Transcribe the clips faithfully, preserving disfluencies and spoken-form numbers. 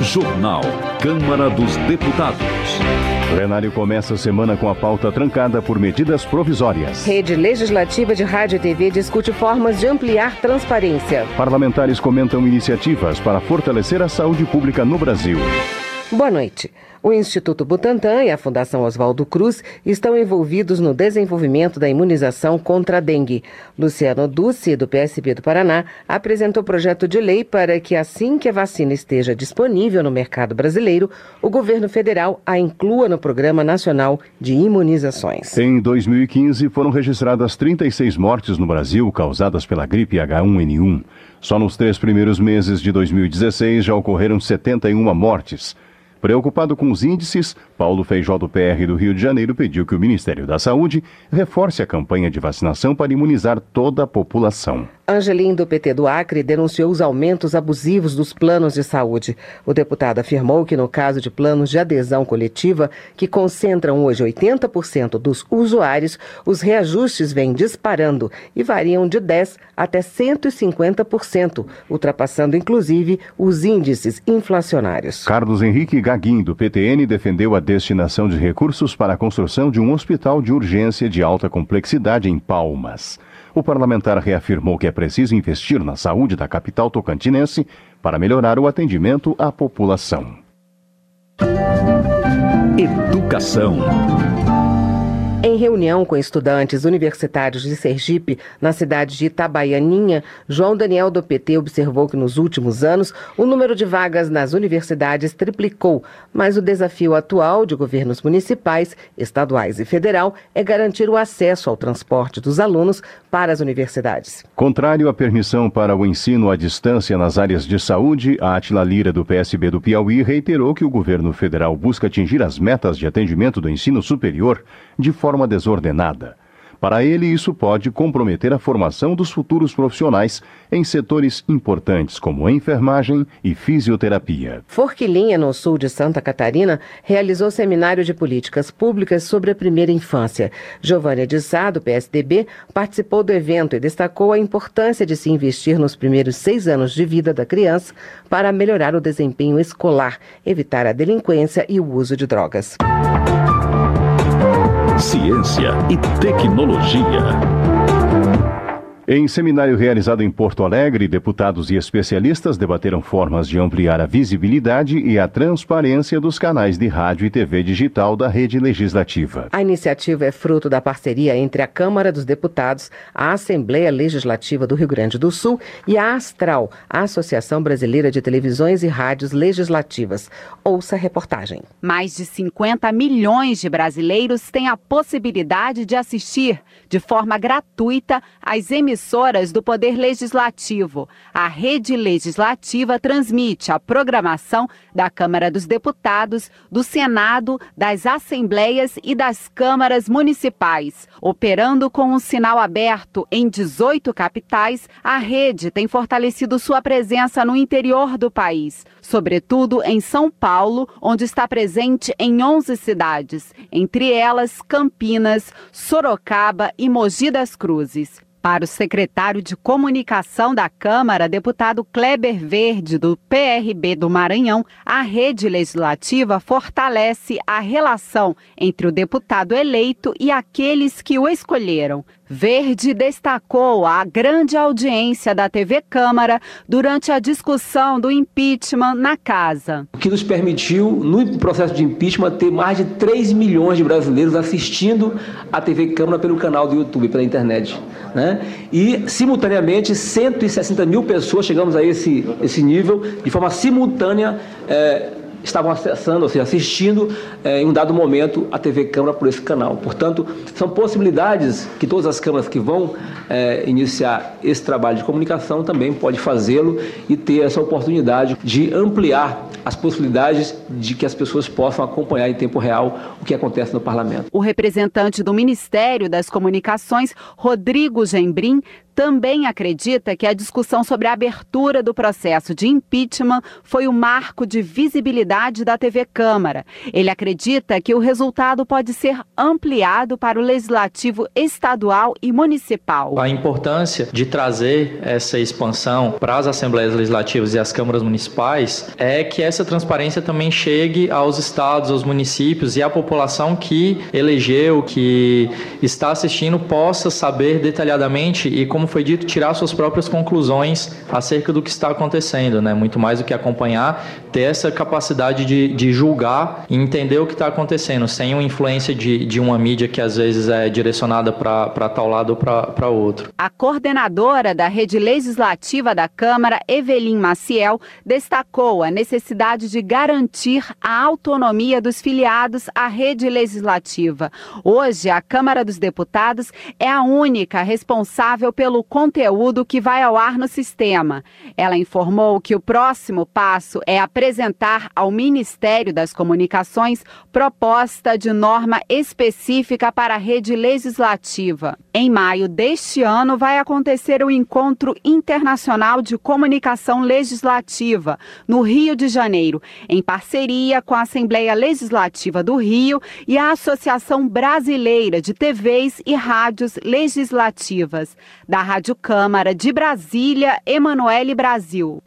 Jornal Câmara dos Deputados. Plenário começa a semana com a pauta trancada por medidas provisórias. Rede Legislativa de Rádio e T V discute formas de ampliar transparência. Parlamentares comentam iniciativas para fortalecer a saúde pública no Brasil. Boa noite. O Instituto Butantan e a Fundação Oswaldo Cruz estão envolvidos no desenvolvimento da imunização contra a dengue. Luciano Duce, do P S B do Paraná, apresentou projeto de lei para que, assim que a vacina esteja disponível no mercado brasileiro, o governo federal a inclua no Programa Nacional de Imunizações. Em dois mil e quinze, foram registradas trinta e seis mortes no Brasil causadas pela gripe H um N um. Só nos três primeiros meses de dois mil e dezesseis já ocorreram setenta e uma mortes. Preocupado com os índices, Paulo Feijó, do P R do Rio de Janeiro, pediu que o Ministério da Saúde reforce a campanha de vacinação para imunizar toda a população. Angelim, do P T do Acre, denunciou os aumentos abusivos dos planos de saúde. O deputado afirmou que, no caso de planos de adesão coletiva, que concentram hoje oitenta por cento dos usuários, os reajustes vêm disparando e variam de dez por cento até cento e cinquenta por cento, ultrapassando, inclusive, os índices inflacionários. Carlos Henrique Gaguin, do P T N, defendeu a destinação de recursos para a construção de um hospital de urgência de alta complexidade em Palmas. O parlamentar reafirmou que é preciso investir na saúde da capital tocantinense para melhorar o atendimento à população. Educação. Em reunião com estudantes universitários de Sergipe, na cidade de Itabaianinha, João Daniel, do P T, observou que nos últimos anos o número de vagas nas universidades triplicou, mas o desafio atual de governos municipais, estaduais e federal é garantir o acesso ao transporte dos alunos para as universidades. Contrário à permissão para o ensino à distância nas áreas de saúde, a Átila Lira, do P S B do Piauí, reiterou que o governo federal busca atingir as metas de atendimento do ensino superior de forma desordenada. Para ele, isso pode comprometer a formação dos futuros profissionais em setores importantes como enfermagem e fisioterapia. Forquilinha, no sul de Santa Catarina, realizou seminário de políticas públicas sobre a primeira infância. Giovânia de Sá, do P S D B, participou do evento e destacou a importância de se investir nos primeiros seis anos de vida da criança para melhorar o desempenho escolar, evitar a delinquência e o uso de drogas. Ciência e tecnologia. Em seminário realizado em Porto Alegre, deputados e especialistas debateram formas de ampliar a visibilidade e a transparência dos canais de rádio e T V digital da rede legislativa. A iniciativa é fruto da parceria entre a Câmara dos Deputados, a Assembleia Legislativa do Rio Grande do Sul e a Astral, a Associação Brasileira de Televisões e Rádios Legislativas. Ouça a reportagem. Mais de cinquenta milhões de brasileiros têm a possibilidade de assistir de forma gratuita às emissões emissoras do Poder Legislativo. A Rede Legislativa transmite a programação da Câmara dos Deputados, do Senado, das Assembleias e das Câmaras Municipais. Operando com um sinal aberto em dezoito capitais, a rede tem fortalecido sua presença no interior do país, sobretudo em São Paulo, onde está presente em onze cidades, entre elas Campinas, Sorocaba e Mogi das Cruzes. Para o secretário de Comunicação da Câmara, deputado Kleber Verde, do P R B do Maranhão, a rede legislativa fortalece a relação entre o deputado eleito e aqueles que o escolheram. Verde destacou a grande audiência da T V Câmara durante a discussão do impeachment na casa. O que nos permitiu, no processo de impeachment, ter mais de três milhões de brasileiros assistindo a T V Câmara pelo canal do YouTube, pela internet, né? E, simultaneamente, cento e sessenta mil pessoas, chegamos a esse, esse nível, de forma simultânea, é, estavam acessando, ou seja, assistindo eh, em um dado momento a T V Câmara por esse canal. Portanto, são possibilidades que todas as câmaras que vão eh, iniciar esse trabalho de comunicação também podem fazê-lo e ter essa oportunidade de ampliar as possibilidades de que as pessoas possam acompanhar em tempo real o que acontece no Parlamento. O representante do Ministério das Comunicações, Rodrigo Gembrim, também acredita que a discussão sobre a abertura do processo de impeachment foi o marco de visibilidade da T V Câmara. Ele acredita que o resultado pode ser ampliado para o legislativo estadual e municipal. A importância de trazer essa expansão para as assembleias legislativas e as câmaras municipais é que essa transparência também chegue aos estados, aos municípios e à população que elegeu, que está assistindo, possa saber detalhadamente e, como foi dito, tirar suas próprias conclusões acerca do que está acontecendo, né? Muito mais do que acompanhar, ter essa capacidade de, de julgar e entender o que está acontecendo, sem uma influência de, de uma mídia que às vezes é direcionada para tal lado ou para outro. A coordenadora da Rede Legislativa da Câmara, Evelyn Maciel, destacou a necessidade de garantir a autonomia dos filiados à Rede Legislativa. Hoje, a Câmara dos Deputados é a única responsável pelo conteúdo que vai ao ar no sistema. Ela informou que o próximo passo é apresentar ao Ministério das Comunicações proposta de norma específica para a Rede Legislativa. Em maio deste ano, vai acontecer o Encontro Internacional de Comunicação Legislativa, no Rio de Janeiro, em parceria com a Assembleia Legislativa do Rio e a Associação Brasileira de T Vs e Rádios Legislativas. Da Rádio Câmara de Brasília, Emanuele Brasil.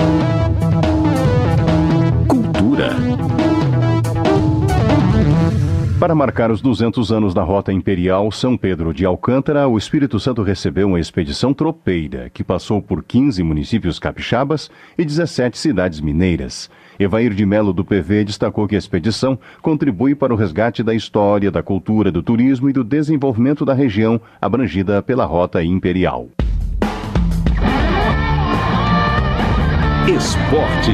Cultura. Para marcar os duzentos anos da Rota Imperial São Pedro de Alcântara, o Espírito Santo recebeu uma expedição tropeira, que passou por quinze municípios capixabas e dezessete cidades mineiras. Evair de Melo, do P V, destacou que a expedição contribui para o resgate da história, da cultura, do turismo e do desenvolvimento da região abrangida pela Rota Imperial. Esporte.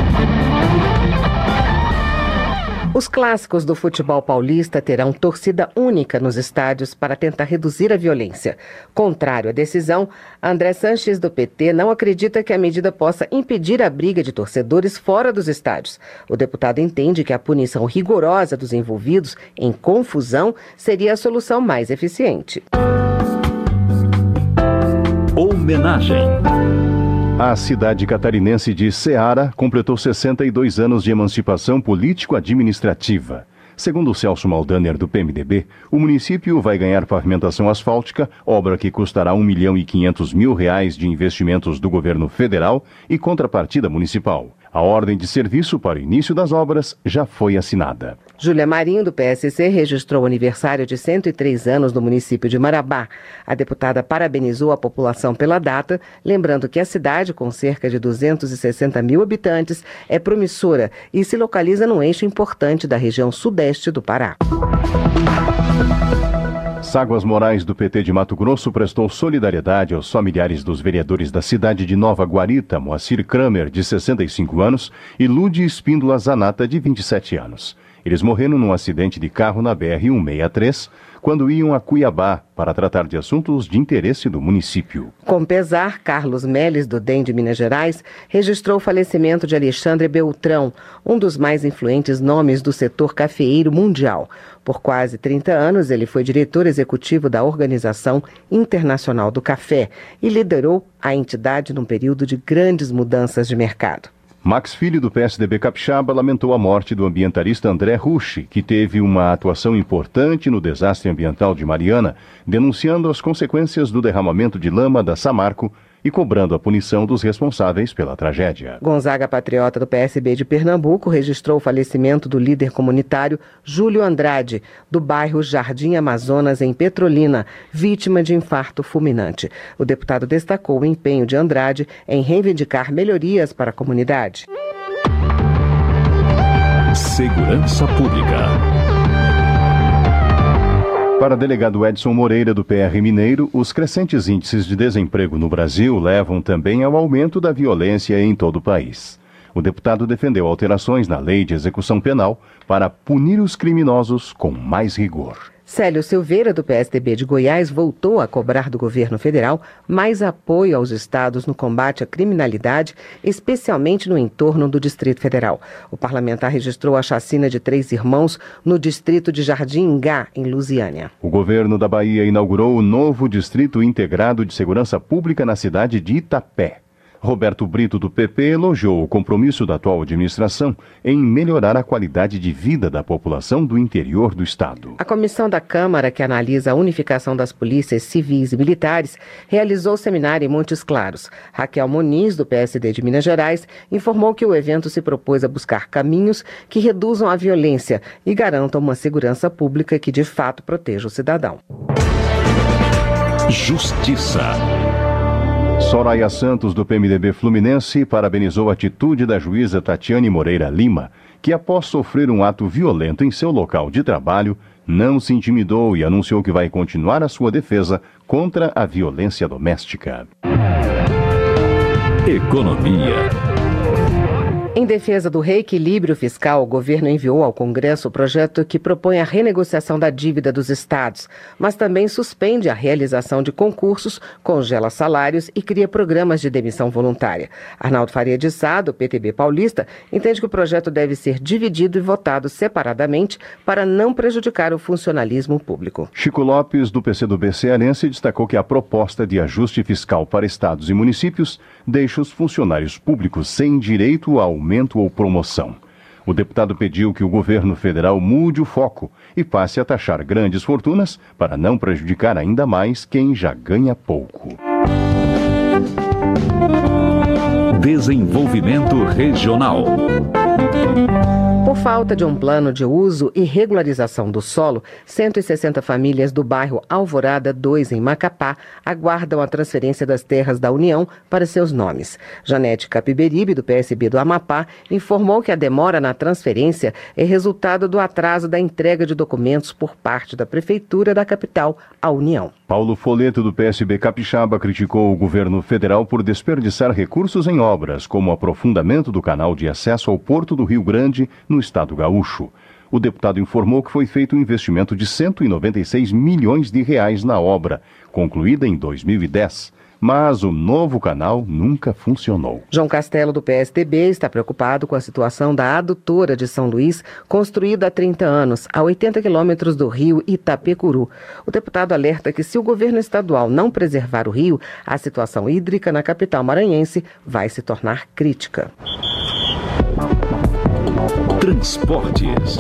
Os clássicos do futebol paulista terão torcida única nos estádios para tentar reduzir a violência. Contrário à decisão, André Sanches, do P T, não acredita que a medida possa impedir a briga de torcedores fora dos estádios. O deputado entende que a punição rigorosa dos envolvidos em confusão seria a solução mais eficiente. Homenagem. A cidade catarinense de Ceará completou sessenta e dois anos de emancipação político-administrativa. Segundo Celso Maldaner, do P M D B, o município vai ganhar pavimentação asfáltica, obra que custará um milhão e quinhentos mil reais de investimentos do governo federal e contrapartida municipal. A ordem de serviço para o início das obras já foi assinada. Júlia Marinho, do P S C, registrou o aniversário de cento e três anos no município de Marabá. A deputada parabenizou a população pela data, lembrando que a cidade, com cerca de duzentos e sessenta mil habitantes, é promissora e se localiza num eixo importante da região sudeste do Pará. Ságuas Moraes, do P T de Mato Grosso, prestou solidariedade aos familiares dos vereadores da cidade de Nova Guarita, Moacir Kramer, de sessenta e cinco anos, e Lude Espíndola Zanata, de vinte e sete anos. Eles morreram num acidente de carro na B R cento e sessenta e três, quando iam a Cuiabá para tratar de assuntos de interesse do município. Com pesar, Carlos Melles, do D E M de Minas Gerais, registrou o falecimento de Alexandre Beltrão, um dos mais influentes nomes do setor cafeeiro mundial. Por quase trinta anos, ele foi diretor executivo da Organização Internacional do Café e liderou a entidade num período de grandes mudanças de mercado. Max Filho, do P S D B Capixaba, lamentou a morte do ambientalista André Rucci, que teve uma atuação importante no desastre ambiental de Mariana, denunciando as consequências do derramamento de lama da Samarco e cobrando a punição dos responsáveis pela tragédia. Gonzaga Patriota, do P S B de Pernambuco, registrou o falecimento do líder comunitário Júlio Andrade, do bairro Jardim Amazonas, em Petrolina, vítima de infarto fulminante. O deputado destacou o empenho de Andrade em reivindicar melhorias para a comunidade. Segurança Pública. Para o delegado Edson Moreira, do P R Mineiro, os crescentes índices de desemprego no Brasil levam também ao aumento da violência em todo o país. O deputado defendeu alterações na lei de execução penal para punir os criminosos com mais rigor. Célio Silveira, do P S D B de Goiás, voltou a cobrar do governo federal mais apoio aos estados no combate à criminalidade, especialmente no entorno do Distrito Federal. O parlamentar registrou a chacina de três irmãos no distrito de Jardim Ingá, em Lusiânia. O governo da Bahia inaugurou o novo Distrito Integrado de Segurança Pública na cidade de Itapé. Roberto Brito, do P P, elogiou o compromisso da atual administração em melhorar a qualidade de vida da população do interior do estado. A comissão da Câmara, que analisa a unificação das polícias civis e militares, realizou seminário em Montes Claros. Raquel Muniz, do P S D de Minas Gerais, informou que o evento se propôs a buscar caminhos que reduzam a violência e garantam uma segurança pública que, de fato, proteja o cidadão. Justiça. Soraya Santos, do P M D B Fluminense, parabenizou a atitude da juíza Tatiane Moreira Lima, que, após sofrer um ato violento em seu local de trabalho, não se intimidou e anunciou que vai continuar a sua defesa contra a violência doméstica. Economia. Em defesa do reequilíbrio fiscal, o governo enviou ao Congresso o projeto que propõe a renegociação da dívida dos estados, mas também suspende a realização de concursos, congela salários e cria programas de demissão voluntária. Arnaldo Faria de Sá, do P T B paulista, entende que o projeto deve ser dividido e votado separadamente para não prejudicar o funcionalismo público. Chico Lopes, do P C do B cearense, destacou que a proposta de ajuste fiscal para estados e municípios deixa os funcionários públicos sem direito ao aumento ou promoção. O deputado pediu que o governo federal mude o foco e passe a taxar grandes fortunas para não prejudicar ainda mais quem já ganha pouco. Desenvolvimento regional. Por falta de um plano de uso e regularização do solo, cento e sessenta famílias do bairro Alvorada dois, em Macapá, aguardam a transferência das terras da União para seus nomes. Janete Capiberibe, do P S B do Amapá, informou que a demora na transferência é resultado do atraso da entrega de documentos por parte da Prefeitura da capital à União. Paulo Foleto, do P S B Capixaba, criticou o governo federal por desperdiçar recursos em obras, como o aprofundamento do canal de acesso ao Porto do Rio Grande, no estado gaúcho. O deputado informou que foi feito um investimento de cento e noventa e seis milhões de reais na obra, concluída em dois mil e dez. Mas o novo canal nunca funcionou. João Castelo, do P S D B, está preocupado com a situação da adutora de São Luís, construída há trinta anos, a oitenta quilômetros do rio Itapecuru. O deputado alerta que, se o governo estadual não preservar o rio, a situação hídrica na capital maranhense vai se tornar crítica. Transportes.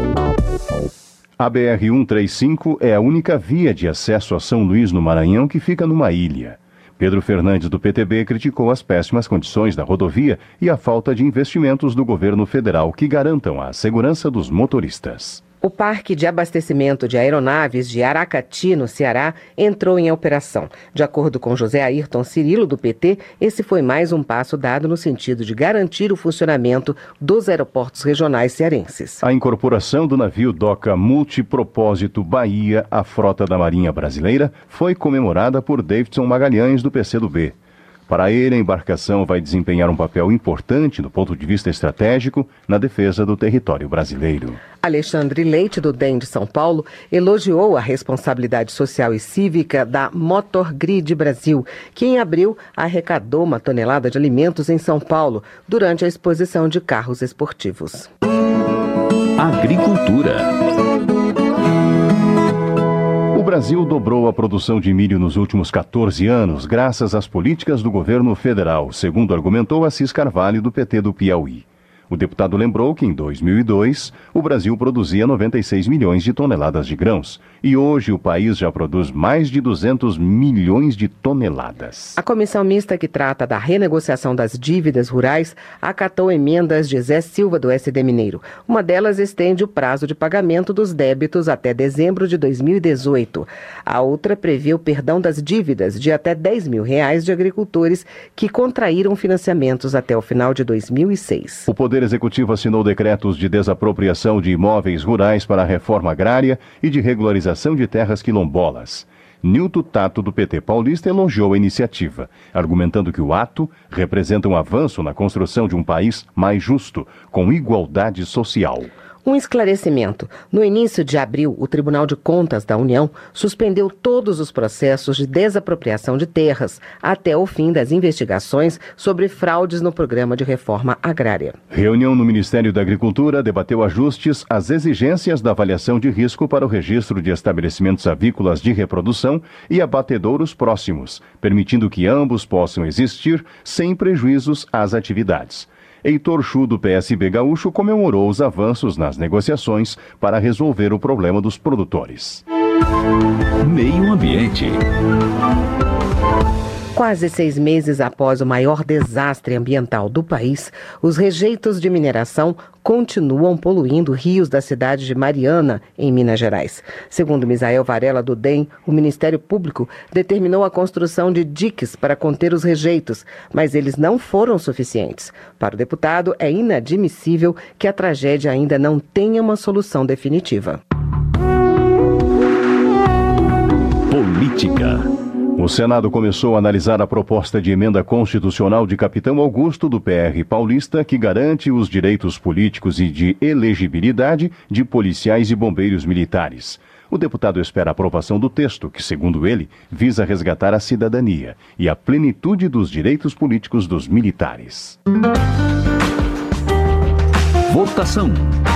A B R cento e trinta e cinco é a única via de acesso a São Luís, no Maranhão, que fica numa ilha. Pedro Fernandes, do P T B, criticou as péssimas condições da rodovia e a falta de investimentos do governo federal que garantam a segurança dos motoristas. O Parque de Abastecimento de Aeronaves de Aracati, no Ceará, entrou em operação. De acordo com José Ayrton Cirilo, do P T, esse foi mais um passo dado no sentido de garantir o funcionamento dos aeroportos regionais cearenses. A incorporação do navio Doca Multipropósito Bahia à frota da Marinha Brasileira foi comemorada por Davidson Magalhães, do P C do B. Para ele, a embarcação vai desempenhar um papel importante do ponto de vista estratégico na defesa do território brasileiro. Alexandre Leite, do D E M de São Paulo, elogiou a responsabilidade social e cívica da Motor Grid Brasil, que em abril arrecadou uma tonelada de alimentos em São Paulo durante a exposição de carros esportivos. Agricultura. O Brasil dobrou a produção de milho nos últimos quatorze anos, graças às políticas do governo federal, segundo argumentou Assis Carvalho, do P T do Piauí. O deputado lembrou que em dois mil e dois o Brasil produzia noventa e seis milhões de toneladas de grãos e hoje o país já produz mais de duzentos milhões de toneladas. A comissão mista que trata da renegociação das dívidas rurais acatou emendas de Zé Silva, do S D Mineiro. Uma delas estende o prazo de pagamento dos débitos até dezembro de dois mil e dezoito. A outra prevê o perdão das dívidas de até dez mil reais de agricultores que contraíram financiamentos até o final de dois mil e seis. O Poder Executivo assinou decretos de desapropriação de imóveis rurais para a reforma agrária e de regularização de terras quilombolas. Nilton Tato, do P T paulista, elogiou a iniciativa, argumentando que o ato representa um avanço na construção de um país mais justo, com igualdade social. Um esclarecimento. No início de abril, o Tribunal de Contas da União suspendeu todos os processos de desapropriação de terras até o fim das investigações sobre fraudes no programa de reforma agrária. Reunião no Ministério da Agricultura debateu ajustes às exigências da avaliação de risco para o registro de estabelecimentos avícolas de reprodução e abatedouros próximos, permitindo que ambos possam existir sem prejuízos às atividades. Heitor Chu, do P S B gaúcho, comemorou os avanços nas negociações para resolver o problema dos produtores. Meio Ambiente. Quase seis meses após o maior desastre ambiental do país, os rejeitos de mineração continuam poluindo rios da cidade de Mariana, em Minas Gerais. Segundo Misael Varela, do D E M, o Ministério Público determinou a construção de diques para conter os rejeitos, mas eles não foram suficientes. Para o deputado, é inadmissível que a tragédia ainda não tenha uma solução definitiva. Política. O Senado começou a analisar a proposta de emenda constitucional de Capitão Augusto, do P R paulista, que garante os direitos políticos e de elegibilidade de policiais e bombeiros militares. O deputado espera a aprovação do texto, que, segundo ele, visa resgatar a cidadania e a plenitude dos direitos políticos dos militares. Votação.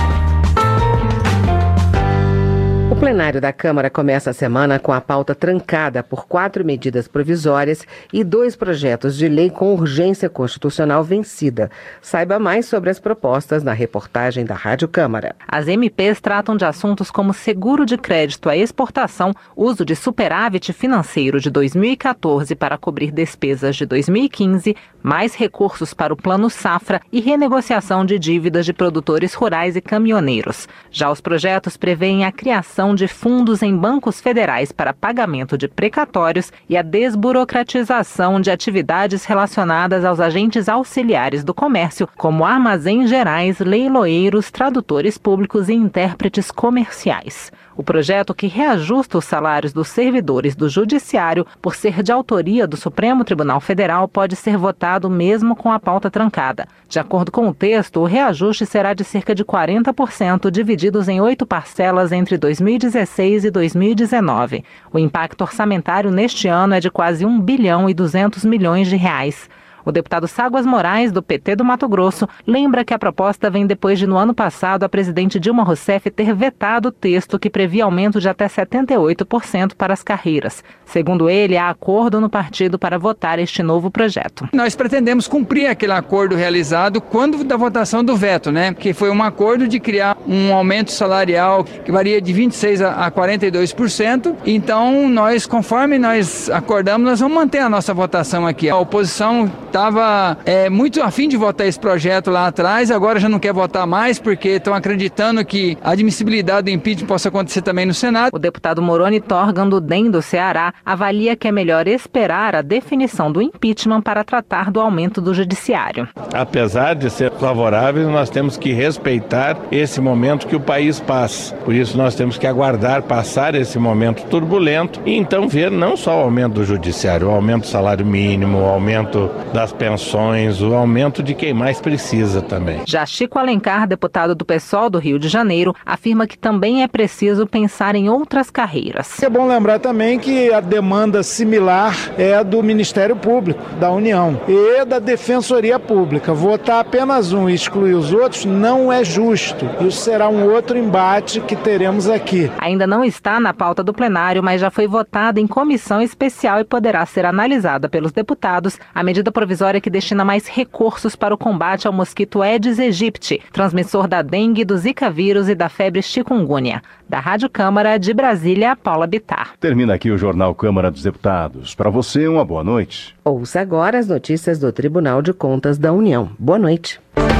O plenário da Câmara começa a semana com a pauta trancada por quatro medidas provisórias e dois projetos de lei com urgência constitucional vencida. Saiba mais sobre as propostas na reportagem da Rádio Câmara. As M Ps tratam de assuntos como seguro de crédito à exportação, uso de superávit financeiro de dois mil e quatorze para cobrir despesas de dois mil e quinze, mais recursos para o Plano Safra e renegociação de dívidas de produtores rurais e caminhoneiros. Já os projetos prevêem a criação de fundos em bancos federais para pagamento de precatórios e a desburocratização de atividades relacionadas aos agentes auxiliares do comércio, como armazéns gerais, leiloeiros, tradutores públicos e intérpretes comerciais. O projeto, que reajusta os salários dos servidores do Judiciário por ser de autoria do Supremo Tribunal Federal, pode ser votado mesmo com a pauta trancada. De acordo com o texto, o reajuste será de cerca de quarenta por cento, divididos em oito parcelas entre dois mil e dezesseis e dois mil e dezenove. O impacto orçamentário neste ano é de quase um bilhão e duzentos milhões de reais. O deputado Ságuas Moraes, do P T do Mato Grosso, lembra que a proposta vem depois de, no ano passado, a presidente Dilma Rousseff ter vetado o texto que previa aumento de até setenta e oito por cento para as carreiras. Segundo ele, há acordo no partido para votar este novo projeto. Nós pretendemos cumprir aquele acordo realizado quando da votação do veto, né? Que foi um acordo de criar um aumento salarial que varia de vinte e seis por cento a quarenta e dois por cento. Então, nós, conforme nós acordamos, nós vamos manter a nossa votação aqui. A oposição estava é, muito afim de votar esse projeto lá atrás, agora já não quer votar mais porque estão acreditando que a admissibilidade do impeachment possa acontecer também no Senado. O deputado Moroni Torgan, do D E M do Ceará, avalia que é melhor esperar a definição do impeachment para tratar do aumento do judiciário. Apesar de ser favorável, nós temos que respeitar esse momento que o país passa. Por isso nós temos que aguardar passar esse momento turbulento e então ver não só o aumento do judiciário, o aumento do salário mínimo, o aumento da das pensões, o aumento de quem mais precisa também. Já Chico Alencar, deputado do PSOL do Rio de Janeiro, afirma que também é preciso pensar em outras carreiras. É bom lembrar também que a demanda similar é a do Ministério Público, da União, e da Defensoria Pública. Votar apenas um e excluir os outros não é justo. Isso será um outro embate que teremos aqui. Ainda não está na pauta do plenário, mas já foi votada em comissão especial e poderá ser analisada pelos deputados a medida provisória que destina mais recursos para o combate ao mosquito Aedes aegypti, transmissor da dengue, do zika vírus e da febre chikungunya. Da Rádio Câmara de Brasília, Paula Bittar. Termina aqui o Jornal Câmara dos Deputados. Para você, uma boa noite. Ouça agora as notícias do Tribunal de Contas da União. Boa noite.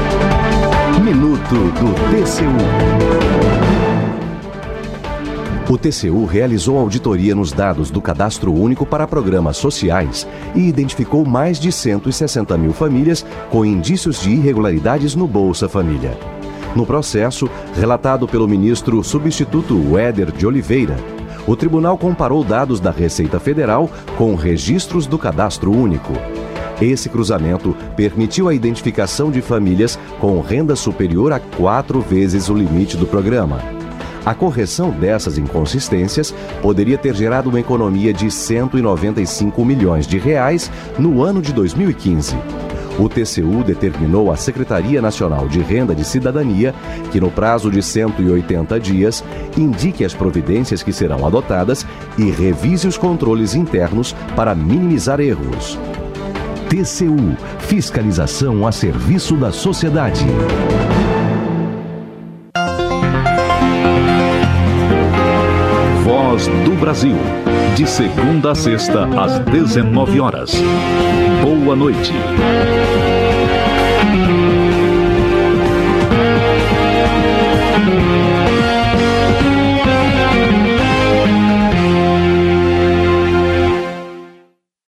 Minuto do T C U. O T C U realizou auditoria nos dados do Cadastro Único para Programas Sociais e identificou mais de cento e sessenta mil famílias com indícios de irregularidades no Bolsa Família. No processo, relatado pelo ministro substituto Éder de Oliveira, o tribunal comparou dados da Receita Federal com registros do Cadastro Único. Esse cruzamento permitiu a identificação de famílias com renda superior a quatro vezes o limite do programa. A correção dessas inconsistências poderia ter gerado uma economia de cento e noventa e cinco milhões de reais no ano de dois mil e quinze. O T C U determinou à Secretaria Nacional de Renda de Cidadania que, no prazo de cento e oitenta dias, indique as providências que serão adotadas e revise os controles internos para minimizar erros. T C U, fiscalização a serviço da sociedade. Voz do Brasil, de segunda a sexta, às dezenove horas. Boa noite.